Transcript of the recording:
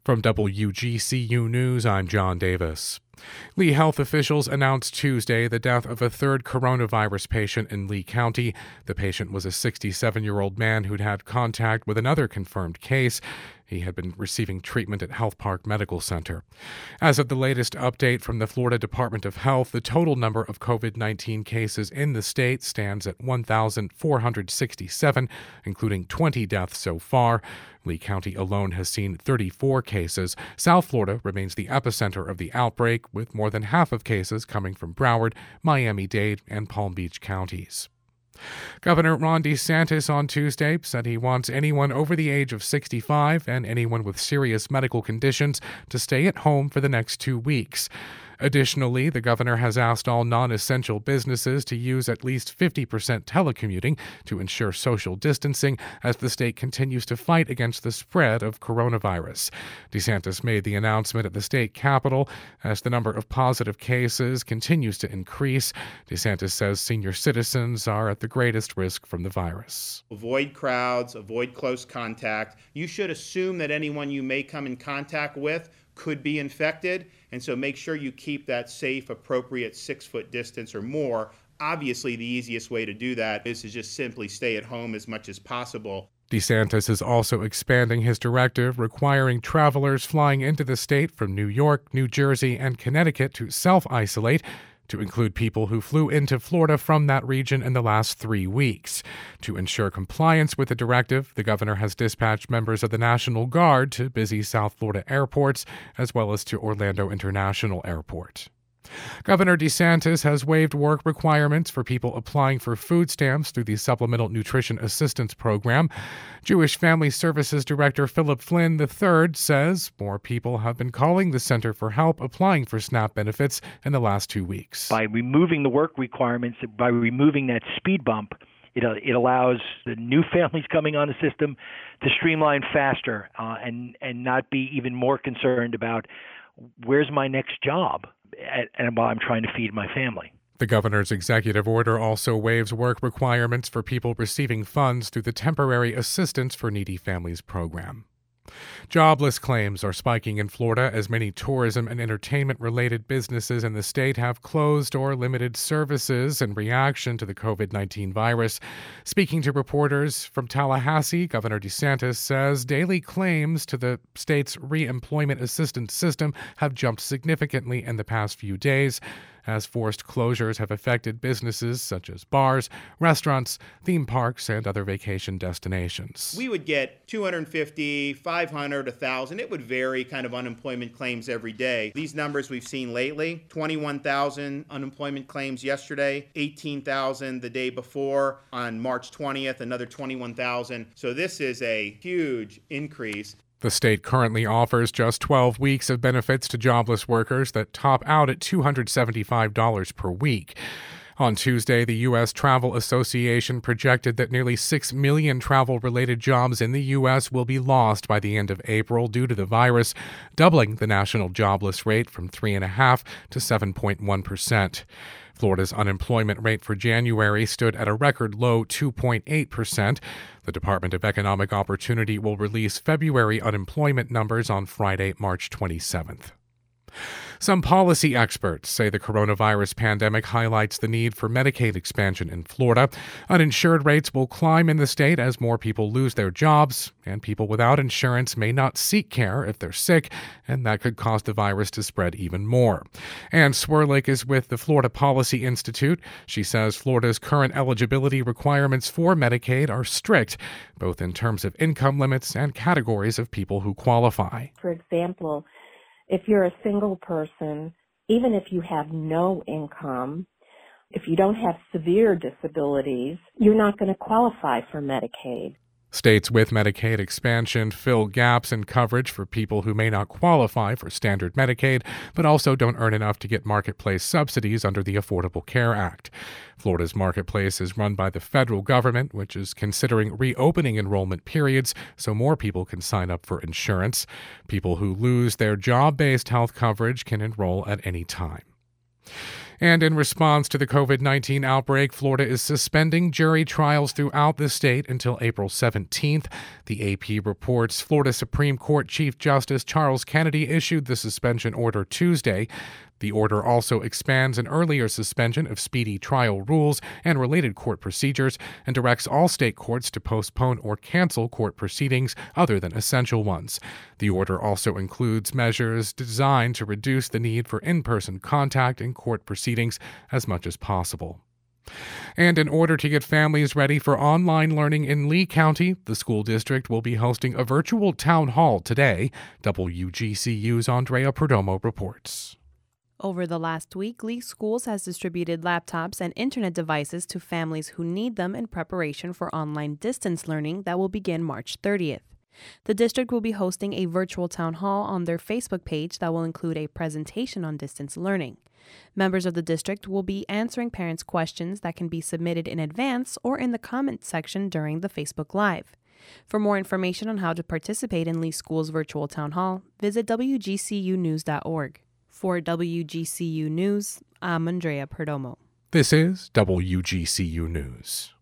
From WGCU News, I'm John Davis. Lee health officials announced Tuesday the death of a third coronavirus patient in Lee County. The patient was a 67-year-old man who'd had contact with another confirmed case. He had been receiving treatment at Health Park Medical Center. As of the latest update from the Florida Department of Health, the total number of COVID-19 cases in the state stands at 1,467, including 20 deaths so far. Lee County alone has seen 34 cases. South Florida remains the epicenter of the outbreak, with more than half of cases coming from Broward, Miami-Dade, and Palm Beach counties. Governor Ron DeSantis on Tuesday said he wants anyone over the age of 65 and anyone with serious medical conditions to stay at home for the next 2 weeks. Additionally, the governor has asked all non-essential businesses to use at least 50% telecommuting to ensure social distancing as the state continues to fight against the spread of coronavirus. DeSantis made the announcement at the state capitol as the number of positive cases continues to increase. DeSantis says senior citizens are at the greatest risk from the virus. Avoid crowds, avoid close contact. You should assume that anyone you may come in contact with could be infected, and so make sure you keep that safe, appropriate 6-foot distance or more. Obviously, the easiest way to do that is to just simply stay at home as much as possible. DeSantis is also expanding his directive requiring travelers flying into the state from New York, New Jersey, and Connecticut to self-isolate, to include people who flew into Florida from that region in the last 3 weeks. To ensure compliance with the directive, the governor has dispatched members of the National Guard to busy South Florida airports, as well as to Orlando International Airport. Governor DeSantis has waived work requirements for people applying for food stamps through the Supplemental Nutrition Assistance Program. Jewish Family Services Director Philip Flynn III says more people have been calling the Center for help applying for SNAP benefits in the last 2 weeks. By removing the work requirements, by removing that speed bump, it allows the new families coming on the system to streamline faster and not be even more concerned about where's my next job and while I'm trying to feed my family. The governor's executive order also waives work requirements for people receiving funds through the Temporary Assistance for Needy Families program. Jobless claims are spiking in Florida as many tourism and entertainment-related businesses in the state have closed or limited services in reaction to the COVID-19 virus. Speaking to reporters from Tallahassee, Governor DeSantis says daily claims to the state's reemployment assistance system have jumped significantly in the past few days, as forced closures have affected businesses such as bars, restaurants, theme parks, and other vacation destinations. We would get 250, 500, 1,000. It would vary kind of unemployment claims every day. These numbers we've seen lately, 21,000 unemployment claims yesterday, 18,000 the day before. On March 20th, another 21,000. So this is a huge increase. The state currently offers just 12 weeks of benefits to jobless workers that top out at $275 per week. On Tuesday, the U.S. Travel Association projected that nearly 6 million travel-related jobs in the U.S. will be lost by the end of April due to the virus, doubling the national jobless rate from 3.5% to 7.1%. Florida's unemployment rate for January stood at a record low 2.8%. The Department of Economic Opportunity will release February unemployment numbers on Friday, March 27th. Some policy experts say the coronavirus pandemic highlights the need for Medicaid expansion in Florida. Uninsured rates will climb in the state as more people lose their jobs, and people without insurance may not seek care if they're sick, and that could cause the virus to spread even more. Ann Swerlick is with the Florida Policy Institute. She says Florida's current eligibility requirements for Medicaid are strict, both in terms of income limits and categories of people who qualify. For example, if you're a single person, even if you have no income, if you don't have severe disabilities, you're not going to qualify for Medicaid. States with Medicaid expansion fill gaps in coverage for people who may not qualify for standard Medicaid, but also don't earn enough to get Marketplace subsidies under the Affordable Care Act. Florida's Marketplace is run by the federal government, which is considering reopening enrollment periods so more people can sign up for insurance. People who lose their job-based health coverage can enroll at any time. And in response to the COVID-19 outbreak, Florida is suspending jury trials throughout the state until April 17th. The AP reports Florida Supreme Court Chief Justice Charles Kennedy issued the suspension order Tuesday. The order also expands an earlier suspension of speedy trial rules and related court procedures and directs all state courts to postpone or cancel court proceedings other than essential ones. The order also includes measures designed to reduce the need for in-person contact in court proceedings as much as possible. And in order to get families ready for online learning in Lee County, the school district will be hosting a virtual town hall today. WGCU's Andrea Perdomo reports. Over the last week, Lee Schools has distributed laptops and internet devices to families who need them in preparation for online distance learning that will begin March 30th. The district will be hosting a virtual town hall on their Facebook page that will include a presentation on distance learning. Members of the district will be answering parents' questions that can be submitted in advance or in the comment section during the Facebook Live. For more information on how to participate in Lee Schools' virtual town hall, visit WGCUnews.org. For WGCU News, I'm Andrea Perdomo. This is WGCU News.